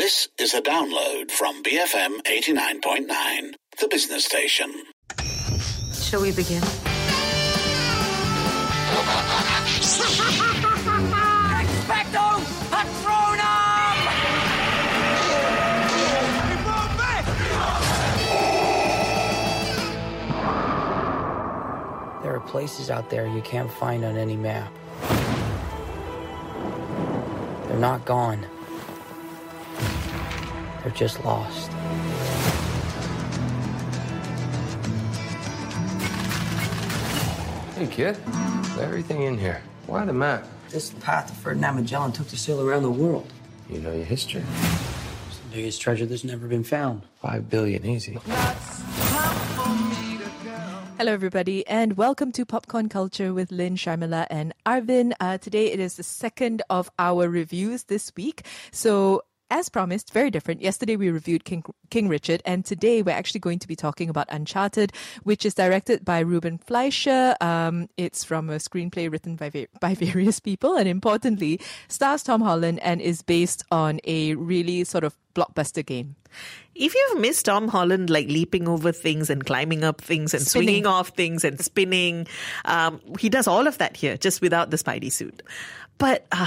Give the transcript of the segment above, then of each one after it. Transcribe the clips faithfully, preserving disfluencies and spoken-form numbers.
This is a download from B F M eighty-nine point nine, the business station. Shall we begin? Expecto Patronum! There are places out there you can't find on any map. They're not gone. They're just lost. Hey, kid. Everything in here. Why the map? This is the path that Ferdinand Magellan took to sail around the world. You know your history. It's the biggest treasure that's never been found. Five billion, easy. Hello, everybody, and welcome to Popcorn Culture with Lynn, Sharmila, and Arvin. Uh, today, it is the second of our reviews this week. So, as promised, very different. Yesterday, we reviewed King, King Richard, and today we're actually going to be talking about Uncharted, which is directed by Ruben Fleischer. Um, it's from a screenplay written by, va- by various people, and importantly, stars Tom Holland and is based on a really sort of blockbuster game. If you've missed Tom Holland, like leaping over things and climbing up things and Spinning. swinging off things and spinning, um, he does all of that here, just without the Spidey suit. But uh,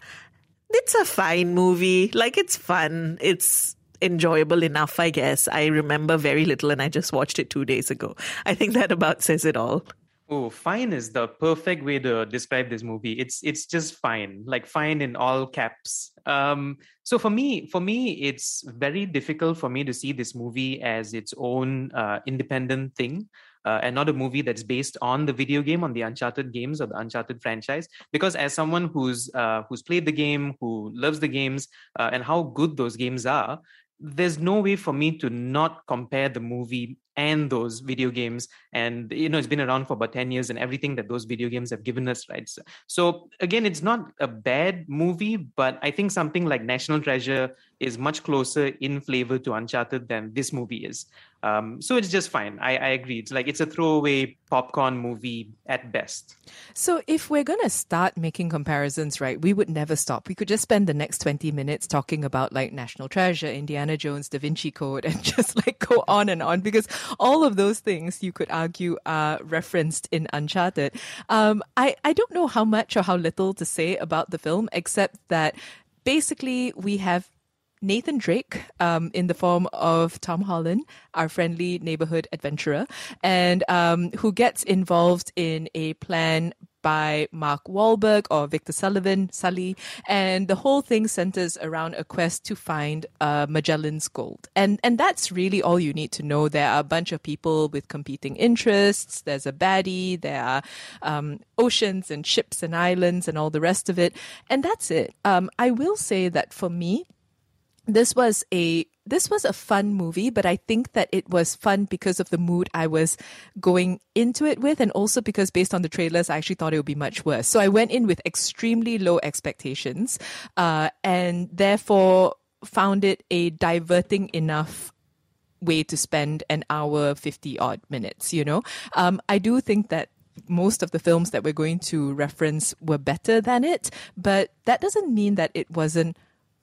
it's a fine movie. Like, it's fun. It's enjoyable enough, I guess. I remember very little and I just watched it two days ago. I think that about says it all. Oh, fine is the perfect way to describe this movie. It's it's just fine, like fine in all caps. Um, so for me, for me, it's very difficult for me to see this movie as its own uh, independent thing. Uh, and not a movie that's based on the video game, on the Uncharted games or the Uncharted franchise. Because as someone who's uh, who's played the game, who loves the games, uh, and how good those games are, there's no way for me to not compare the movie and those video games. And, you know, it's been around for about ten years and everything that those video games have given us, right? So, so again, it's not a bad movie, but I think something like National Treasure is much closer in flavor to Uncharted than this movie is. Um, so it's just fine. I, I agree. It's like, it's a throwaway popcorn movie at best. So if we're going to start making comparisons, right, we would never stop. We could just spend the next twenty minutes talking about like National Treasure, Indiana Jones, Da Vinci Code, and just like go on and on, because all of those things you could argue are referenced in Uncharted. Um, I, I don't know how much or how little to say about the film, except that basically we have Nathan Drake um, in the form of Tom Holland, our friendly neighborhood adventurer, and um, who gets involved in a plan by Mark Wahlberg or Victor Sullivan, Sully, and the whole thing centers around a quest to find uh, Magellan's Gold. And and that's really all you need to know. There are a bunch of people with competing interests. There's a baddie, there are um, oceans and ships and islands and all the rest of it. And that's it. Um, I will say that for me, This was a this was a fun movie, but I think that it was fun because of the mood I was going into it with, and also because based on the trailers, I actually thought it would be much worse. So I went in with extremely low expectations, uh, and therefore found it a diverting enough way to spend an hour, fifty odd minutes, you know. Um, I do think that most of the films that we're going to reference were better than it, but that doesn't mean that it wasn't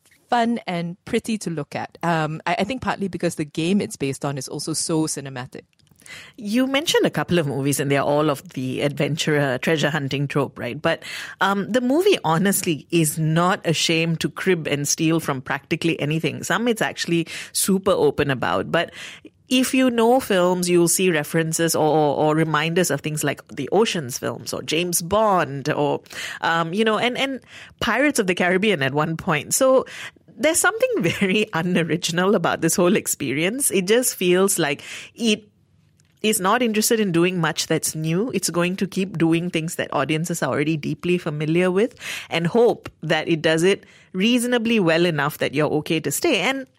fun and pretty to look at. Um, I, I think partly because the game it's based on is also so cinematic. You mentioned a couple of movies and they're all of the adventurer, treasure hunting trope, right? But um, the movie honestly is not ashamed to crib and steal from practically anything. Some it's actually super open about. But if you know films, you'll see references or, or, or reminders of things like the Ocean's films or James Bond or, um, you know, and, and Pirates of the Caribbean at one point. So there's something very unoriginal about this whole experience. It just feels like it is not interested in doing much that's new. It's going to keep doing things that audiences are already deeply familiar with and hope that it does it reasonably well enough that you're okay to stay. And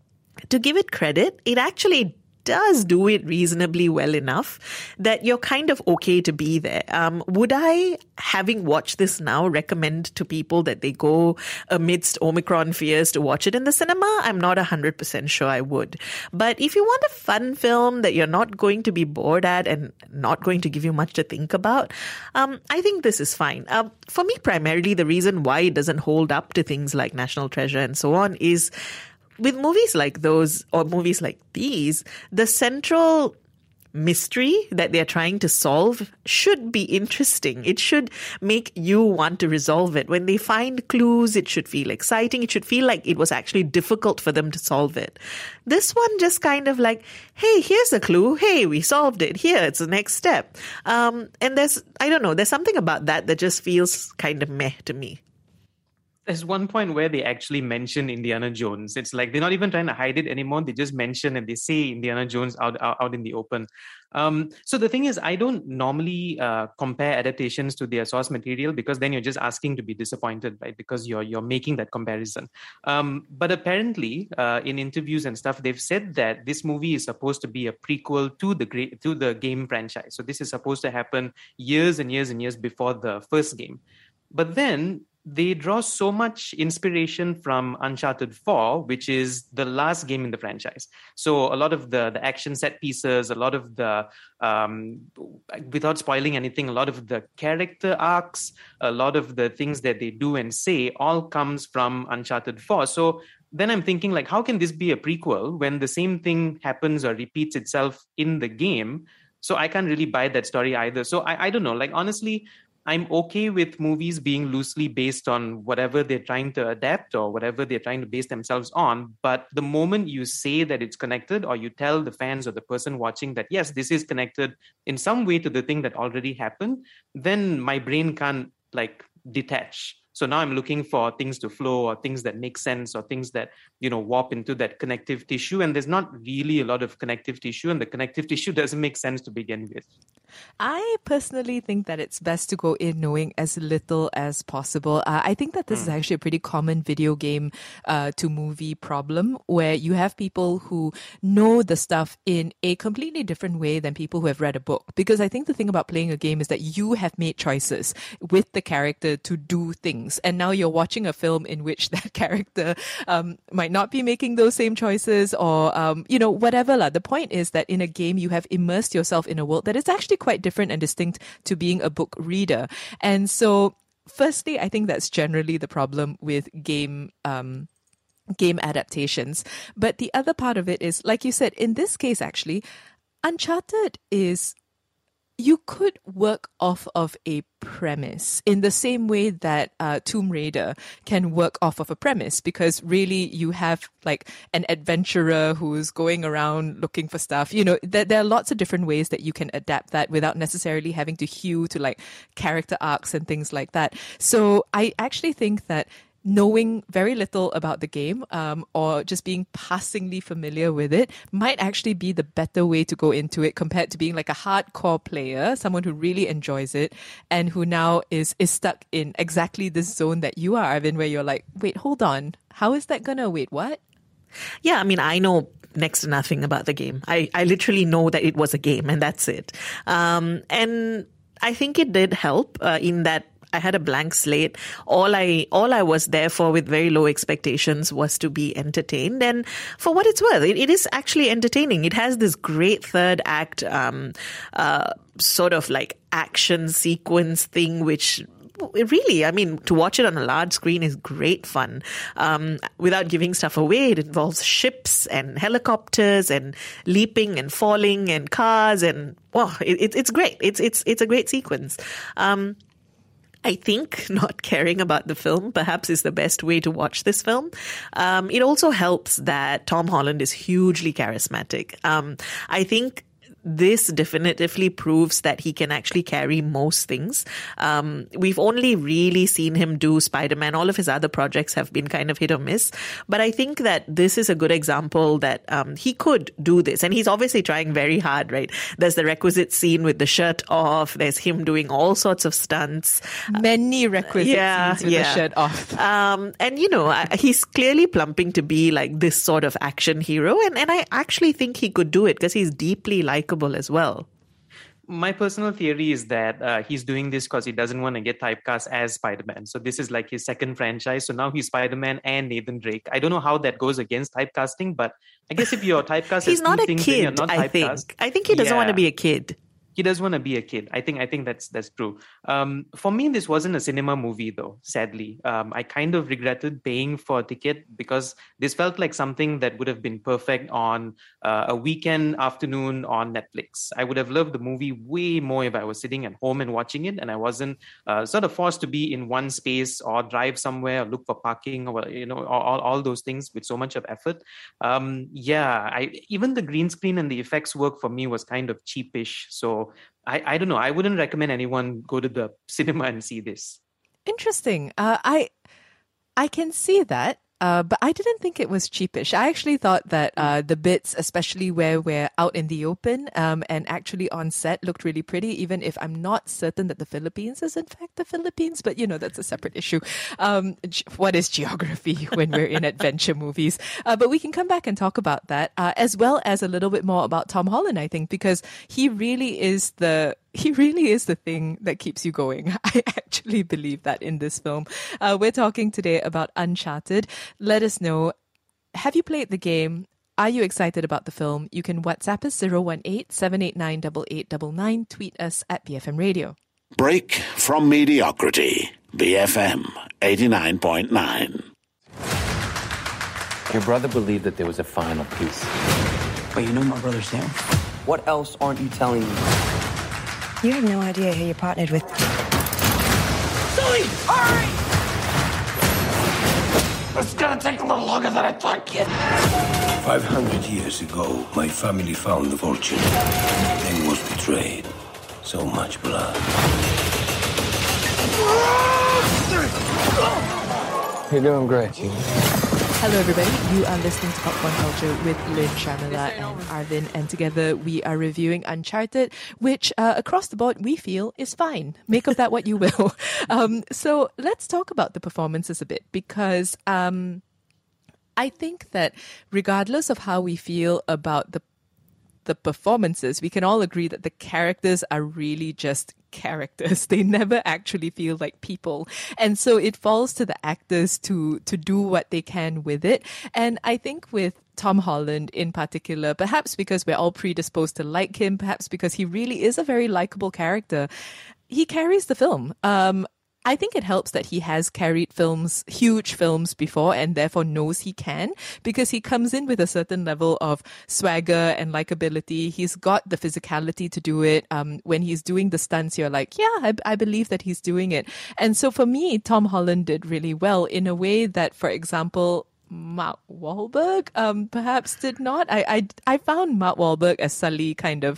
to give it credit, it actually does do it reasonably well enough that you're kind of okay to be there. Um, would I, having watched this now, recommend to people that they go amidst Omicron fears to watch it in the cinema? I'm not one hundred percent sure I would. But if you want a fun film that you're not going to be bored at and not going to give you much to think about, um, I think this is fine. Um, for me, primarily, the reason why it doesn't hold up to things like National Treasure and so on is with movies like those or movies like these, the central mystery that they're trying to solve should be interesting. It should make you want to resolve it. When they find clues, it should feel exciting. It should feel like it was actually difficult for them to solve it. This one just kind of like, hey, here's a clue. Hey, we solved it. Here, it's the next step. Um, and there's, I don't know, there's something about that that just feels kind of meh to me. There's one point where they actually mention Indiana Jones. It's like they're not even trying to hide it anymore. They just mention and they say Indiana Jones out out, out in the open. Um, so the thing is, I don't normally uh, compare adaptations to their source material, because then you're just asking to be disappointed, right? Because you're you're making that comparison. Um, but apparently, uh, in interviews and stuff, they've said that this movie is supposed to be a prequel to the great to the game franchise. So this is supposed to happen years and years and years before the first game. But then they draw so much inspiration from Uncharted four, which is the last game in the franchise. So a lot of the, the action set pieces, a lot of the, um, without spoiling anything, a lot of the character arcs, a lot of the things that they do and say all comes from Uncharted four. So then I'm thinking, like, how can this be a prequel when the same thing happens or repeats itself in the game? So I can't really buy that story either. So I, I don't know, like, honestly, I'm okay with movies being loosely based on whatever they're trying to adapt or whatever they're trying to base themselves on. But the moment you say that it's connected, or you tell the fans or the person watching that, yes, this is connected in some way to the thing that already happened, then my brain can't like detach. So now I'm looking for things to flow, or things that make sense, or things that, you know, warp into that connective tissue. And there's not really a lot of connective tissue, and the connective tissue doesn't make sense to begin with. I personally think that it's best to go in knowing as little as possible. Uh, I think that this mm. is actually a pretty common video game uh, to movie problem, where you have people who know the stuff in a completely different way than people who have read a book. Because I think the thing about playing a game is that you have made choices with the character to do things. And now you're watching a film in which that character um, might not be making those same choices, or, um, you know, whatever. La. The point is that in a game, you have immersed yourself in a world that is actually quite different and distinct to being a book reader. And so, firstly, I think that's generally the problem with game um, game adaptations. But the other part of it is, like you said, in this case, actually, Uncharted is... you could work off of a premise in the same way that uh, Tomb Raider can work off of a premise, because really you have like an adventurer who's going around looking for stuff. You know, there, there are lots of different ways that you can adapt that without necessarily having to hew to like character arcs and things like that. So I actually think that knowing very little about the game um, or just being passingly familiar with it might actually be the better way to go into it, compared to being like a hardcore player, someone who really enjoys it and who now is is stuck in exactly this zone that you are, Arvind, where you're like, wait, hold on, how is that gonna, wait, what? Yeah, I mean, I know next to nothing about the game. I, I literally know that it was a game, and that's it. Um, and I think it did help uh, in that I had a blank slate. All I all I was there for, with very low expectations, was to be entertained. And for what it's worth, it, it is actually entertaining. It has this great third act um, uh, sort of like action sequence thing, which really, I mean, to watch it on a large screen is great fun. Um, without giving stuff away, it involves ships and helicopters and leaping and falling and cars, and wow, it, it, it's great. It's it's it's a great sequence. Um, I think not caring about the film perhaps is the best way to watch this film. Um, it also helps that Tom Holland is hugely charismatic. Um, I think this definitively proves that he can actually carry most things. Um, we've only really seen him do Spider-Man. All of his other projects have been kind of hit or miss. But I think that this is a good example that um, he could do this. And he's obviously trying very hard, right? There's the requisite scene with the shirt off. There's him doing all sorts of stunts. Many requisite yeah, scenes with yeah. the shirt off. Um, and, you know, he's clearly plumping to be like this sort of action hero. And, and I actually think he could do it because he's deeply likable as well. My personal theory is that uh, he's doing this because he doesn't want to get typecast as Spider-Man. So this is like his second franchise. So now he's Spider-Man and Nathan Drake. I don't know how that goes against typecasting, but I guess if you're typecast he's as not two a things, kid, then you're not I typecast. think. I think he doesn't yeah. want to be a kid. he does want to be a kid. I think I think that's that's true. Um, for me, this wasn't a cinema movie, though. Sadly, um, I kind of regretted paying for a ticket because this felt like something that would have been perfect on uh, a weekend afternoon on Netflix. I would have loved the movie way more if I was sitting at home and watching it, and I wasn't uh, sort of forced to be in one space or drive somewhere or look for parking or you know all, all those things with so much of effort. Um, yeah, I even the green screen and the effects work for me was kind of cheapish. So I, I don't know. I wouldn't recommend anyone go to the cinema and see this. Interesting. Uh, I I can see that. Uh, but I didn't think it was cheapish. I actually thought that uh, the bits, especially where we're out in the open um, and actually on set, looked really pretty, even if I'm not certain that the Philippines is in fact the Philippines. But, you know, that's a separate issue. Um, what is geography when we're in adventure movies? Uh, but we can come back and talk about that, uh, as well as a little bit more about Tom Holland, I think, because he really is the... He really is the thing that keeps you going. I actually believe that in this film. Uh, we're talking today about Uncharted. Let us know, have you played the game? Are you excited about the film? You can WhatsApp us zero one eight, seven eight nine, eight eight nine nine. Tweet us at B F M Radio. Break from mediocrity. B F M eighty-nine point nine. Your brother believed that there was a final piece. But you know my brother Sam? What else aren't you telling me? You have no idea who you're partnered with. Sully, hurry! It's gonna take a little longer than I thought, kid. Five hundred years ago, my family found the fortune, then was betrayed. So much blood. You're doing great, Gene. Hello, everybody. You are listening to Popcorn Culture with Lynn, Sharmila, and Arvin. And together we are reviewing Uncharted, which uh, across the board we feel is fine. Make of that what you will. Um, so let's talk about the performances a bit, because um, I think that regardless of how we feel about the the performances, we can all agree that the characters are really just characters. They never actually feel like people. And so it falls to the actors to to do what they can with it. And I think with Tom Holland in particular, perhaps because we're all predisposed to like him, perhaps because he really is a very likable character, he carries the film. Um, I think it helps that he has carried films, huge films before, and therefore knows he can, because he comes in with a certain level of swagger and likability. He's got the physicality to do it. Um, when he's doing the stunts, you're like, yeah, I, I believe that he's doing it. And so for me, Tom Holland did really well in a way that, for example, Mark Wahlberg um, perhaps did not. I, I, I found Mark Wahlberg as Sully kind of...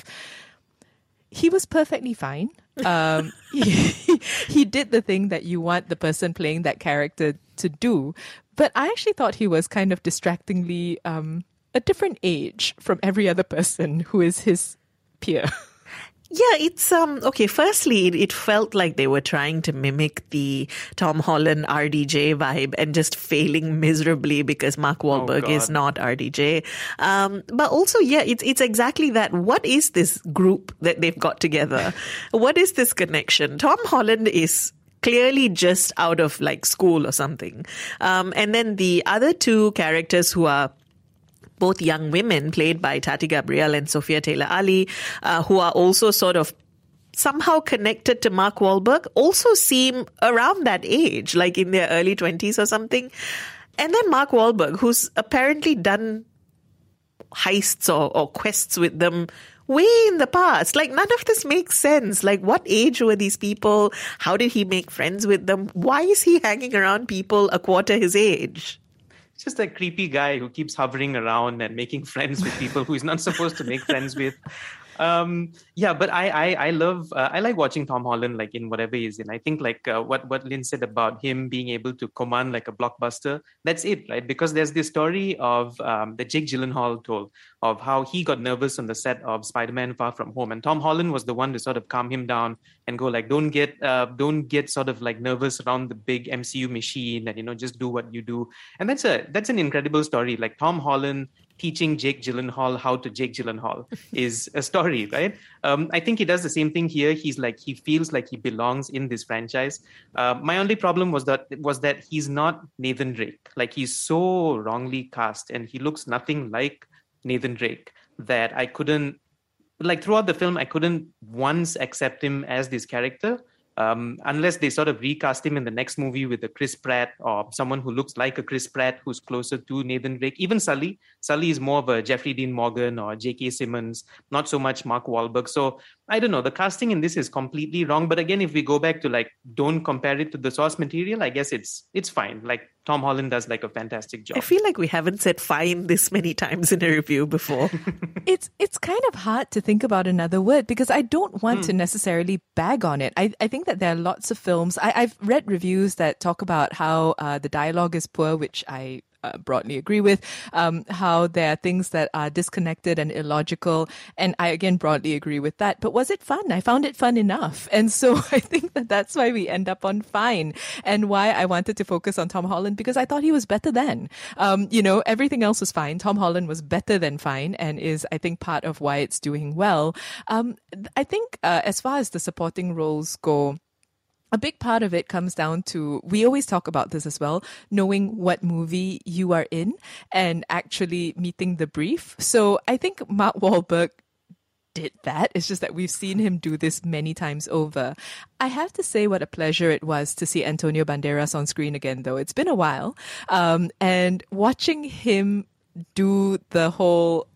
He was perfectly fine. Um, he, he did the thing that you want the person playing that character to do. But I actually thought he was kind of distractingly um, a different age from every other person who is his peer. Yeah, it's um okay. Firstly, it, it felt like they were trying to mimic the Tom Holland R D J vibe and just failing miserably because Mark Wahlberg oh, is not R D J. Um, but also, yeah, it's it's exactly that. What is this group that they've got together? What is this connection? Tom Holland is clearly just out of like school or something, um, and then the other two characters who are both young women played by Tati Gabrielle and Sophia Taylor-Ali, uh, who are also sort of somehow connected to Mark Wahlberg, also seem around that age, like in their early twenties or something. And then Mark Wahlberg, who's apparently done heists or, or quests with them way in the past. Like, none of this makes sense. Like, what age were these people? How did he make friends with them? Why is he hanging around people a quarter his age? Just a creepy guy who keeps hovering around and making friends with people who he's not supposed to make friends with. Um, yeah, but I I, I love uh, I like watching Tom Holland like in whatever he's in. I think like uh, what what Lynn said about him being able to command like a blockbuster. That's it, right? Because there's this story of um, that Jake Gyllenhaal told of how he got nervous on the set of Spider-Man: Far From Home, and Tom Holland was the one to sort of calm him down and go like, don't get uh, don't get sort of like nervous around the big M C U machine, and you know just do what you do. And that's a that's an incredible story. Like Tom Holland teaching Jake Gyllenhaal how to Jake Gyllenhaal is a story, right? Um, I think he does the same thing here. He's like, he feels like he belongs in this franchise. Uh, my only problem was that was that he's not Nathan Drake. Like, he's so wrongly cast and he looks nothing like Nathan Drake that I couldn't like throughout the film, I couldn't once accept him as this character. Um, unless they sort of recast him in the next movie with a Chris Pratt or someone who looks like a Chris Pratt who's closer to Nathan Drake. Even Sully. Sully is more of a Jeffrey Dean Morgan or J K. Simmons, not so much Mark Wahlberg. So I don't know. The casting in this is completely wrong. But again, if we go back to like, don't compare it to the source material, I guess it's it's fine. Like Tom Holland does like a fantastic job. I feel like we haven't said fine this many times in a review before. it's it's kind of hard to think about another word because I don't want Mm. to necessarily bag on it. I, I think that there are lots of films. I, I've read reviews that talk about how uh, the dialogue is poor, which I uh, broadly agree with, um, how there are things that are disconnected and illogical. And I, again, broadly agree with that. But was it fun? I found it fun enough. And so I think that that's why we end up on fine and why I wanted to focus on Tom Holland because I thought he was better than. Um, you know, everything else was fine. Tom Holland was better than fine and is, I think, part of why it's doing well. Um, I think uh, as far as the supporting roles go, a big part of it comes down to, we always talk about this as well, knowing what movie you are in and actually meeting the brief. So I think Mark Wahlberg did that. It's just that we've seen him do this many times over. I have to say what a pleasure it was to see Antonio Banderas on screen again, though. It's been a while. Um, and watching him do the whole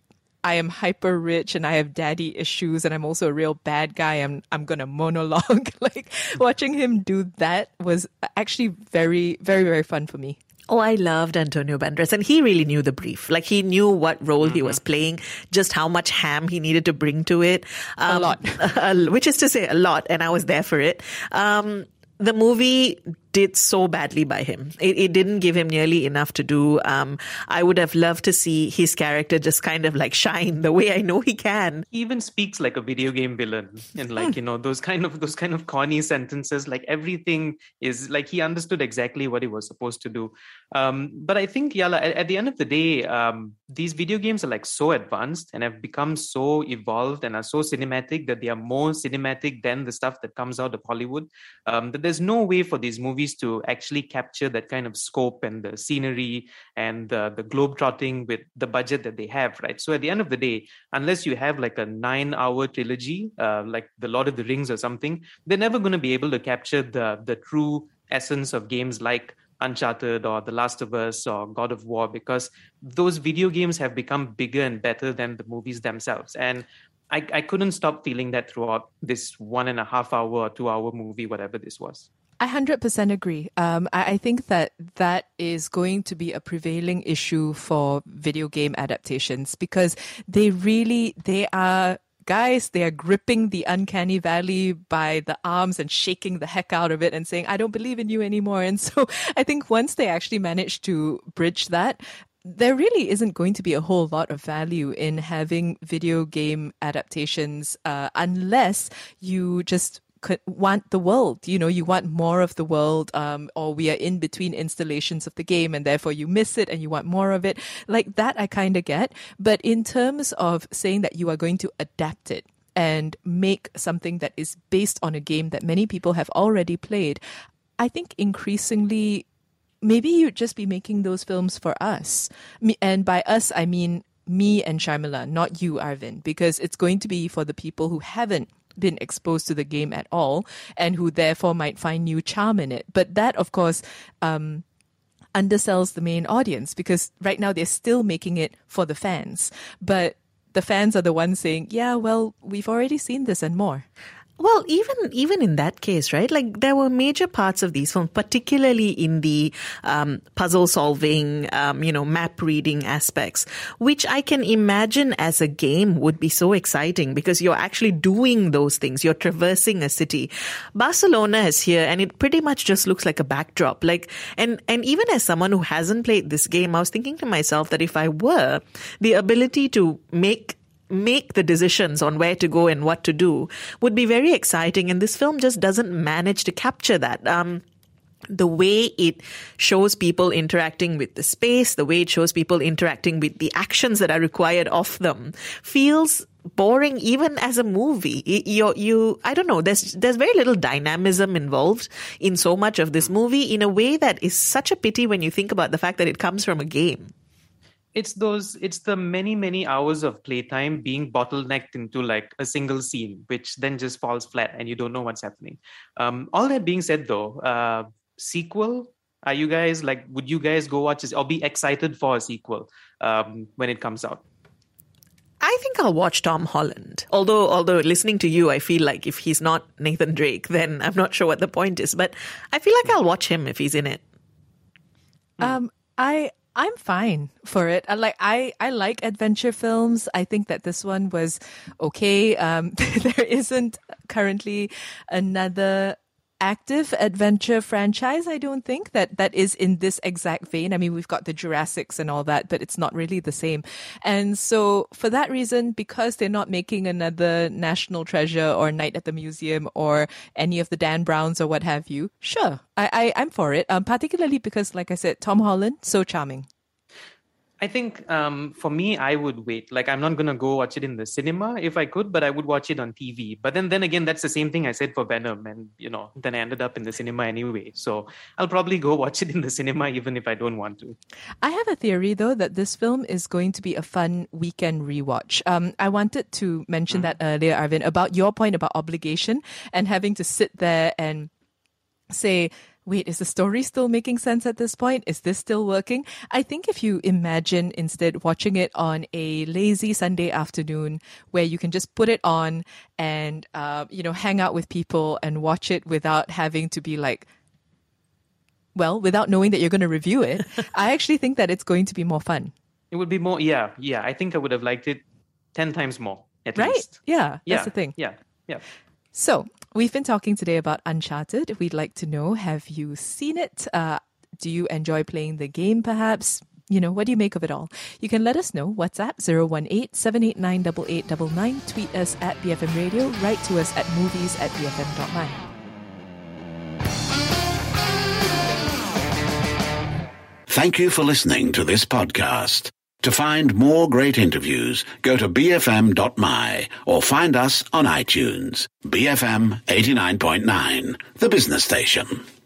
I am hyper rich and I have daddy issues and I'm also a real bad guy. I'm I'm gonna monologue. Like watching him do that was actually very, very, very fun for me. Oh, I loved Antonio Banderas, and he really knew the brief. Like, he knew what role mm-hmm. he was playing, just how much ham he needed to bring to it. Um, a lot. Which is to say, a lot, and I was there for it. Um, the movie did so badly by him. It, it didn't give him nearly enough to do. Um, I would have loved to see his character just kind of like shine the way I know he can. He even speaks like a video game villain, and like, you know, those kind of those kind of corny sentences. Like everything is like he understood exactly what he was supposed to do. Um, but I think, Yala, at, at the end of the day, um, these video games are like so advanced and have become so evolved and are so cinematic that they are more cinematic than the stuff that comes out of Hollywood. Um, that there's no way for these movies to actually capture that kind of scope and the scenery and the, the globe-trotting with the budget that they have, right? So at the end of the day, unless you have like a nine-hour trilogy, uh, like The Lord of the Rings or something, they're never going to be able to capture the the true essence of games like Uncharted or The Last of Us or God of War, because those video games have become bigger and better than the movies themselves. And I, I couldn't stop feeling that throughout this one and a half hour or two hour movie, whatever this was. I one hundred percent agree. Um, I, I think that that is going to be a prevailing issue for video game adaptations because they really, they are, guys, they are gripping the uncanny valley by the arms and shaking the heck out of it and saying, I don't believe in you anymore. And so I think once they actually manage to bridge that, there really isn't going to be a whole lot of value in having video game adaptations uh, unless you just want the world, you know, you want more of the world, um, or we are in between installations of the game and therefore you miss it and you want more of it. Like that I kind of get. But in terms of saying that you are going to adapt it and make something that is based on a game that many people have already played, I think increasingly maybe you'd just be making those films for us. And by us, I mean me and Sharmila, not you, Arvind, because it's going to be for the people who haven't been exposed to the game at all and who therefore might find new charm in it. But that, of course, um, undersells the main audience because right now they're still making it for the fans. But the fans are the ones saying, yeah, well, we've already seen this and more. Well, even even in that case, right? Like there were major parts of these films, particularly in the um, puzzle solving, um, you know, map reading aspects, which I can imagine as a game would be so exciting because you're actually doing those things. You're traversing a city. Barcelona is here, and it pretty much just looks like a backdrop. Like, and and even as someone who hasn't played this game, I was thinking to myself that if I were, the ability to make make the decisions on where to go and what to do would be very exciting. And this film just doesn't manage to capture that. Um, the way it shows people interacting with the space, the way it shows people interacting with the actions that are required of them feels boring even as a movie. You, you, I don't know, there's, there's very little dynamism involved in so much of this movie in a way that is such a pity when you think about the fact that it comes from a game. it's those, it's the many, many hours of playtime being bottlenecked into like a single scene, which then just falls flat and you don't know what's happening. Um, all that being said though, uh, sequel, are you guys like, would you guys go watch this or be excited for a sequel um, when it comes out? I think I'll watch Tom Holland. Although, although listening to you, I feel like if he's not Nathan Drake, then I'm not sure what the point is. But I feel like I'll watch him if he's in it. Um, I I'm fine for it. I like I I like adventure films. I think that this one was okay. Um, there isn't currently another active adventure franchise, I don't think, that that is in this exact vein. I mean, we've got the Jurassics and all that, but it's not really the same. And so for that reason, because they're not making another National Treasure or Night at the Museum or any of the Dan Browns or what have you, sure, I, I, I'm for it. Um, particularly because, like I said, Tom Holland, so charming. I think um, for me, I would wait. Like, I'm not going to go watch it in the cinema if I could, but I would watch it on T V. But then, then again, that's the same thing I said for Venom. And, you know, then I ended up in the cinema anyway. So I'll probably go watch it in the cinema, even if I don't want to. I have a theory, though, that this film is going to be a fun weekend rewatch. Um, I wanted to mention mm-hmm. that earlier, Arvind, about your point about obligation and having to sit there and say, wait, is the story still making sense at this point? Is this still working? I think if you imagine instead watching it on a lazy Sunday afternoon where you can just put it on and, uh, you know, hang out with people and watch it without having to be like, well, without knowing that you're going to review it, I actually think that it's going to be more fun. It would be more, yeah, yeah. I think I would have liked it ten times more, at right? least. Yeah, that's yeah, the thing. Yeah, yeah. So, we've been talking today about Uncharted. We'd like to know, have you seen it? Uh, do you enjoy playing the game, perhaps? You know, what do you make of it all? You can let us know. WhatsApp zero one eight, seven eight nine, eight eight nine nine. Tweet us at B F M Radio. Write to us at movies at b f m dot my. Thank you for listening to this podcast. To find more great interviews, go to b f m dot m y or find us on iTunes. B F M eighty-nine point nine, the business station.